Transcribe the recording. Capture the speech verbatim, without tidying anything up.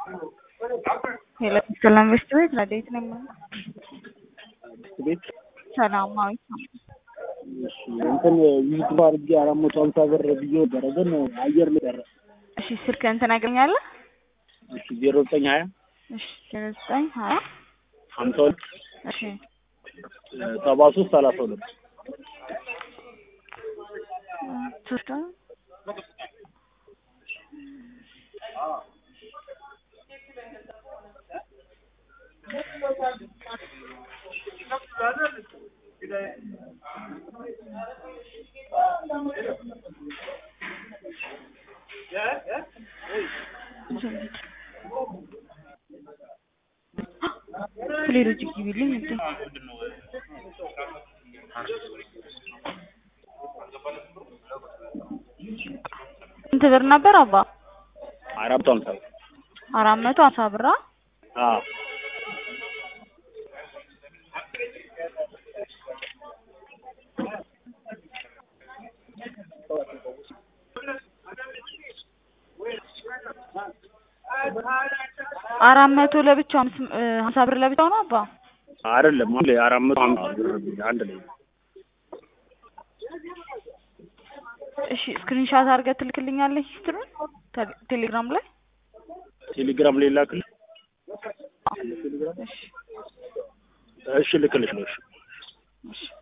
ሄሎ ሰላም በስተቤት ረዴት ነኝ። ቤት ሰላማዊ እሺ እንትን ዩቲዩብ አድርጌ አራት መቶ ሃምሳ ብር ብዬ ነበረ ግን አየር ላይ ቀረ። እሺ ስልክህን ትነግረኛለህ? እሺ ዜሮ ዘጠኝ ሀያ እሺ ዜሮ ዘጠኝ ሀያ ሀምሳ ሁለት እሺ ሰባ ሶስት ሰላሳ ሁለት ሶስት ሌሎች ግቢልኝ እንዴ እንት ብር ነበር አባ አራት መቶ ሃምሳ አራት መቶ ሃምሳ ብር አዎ አራት መቶ ለብቻው ሃምሳ ብር ለብቻው ነው አባ አይደለም አንድ ላይ አራት መቶ ሃምሳ ብር አንድ ላይ እሺ ስክሪንሻት አድርገህ ትልክልኛለህ ሂስትሪውን ቴሌግራም ላይ ቴሌግራም ላይ ላክልህ እሺ እሺ ልክልሽ ነው እሺ እሺ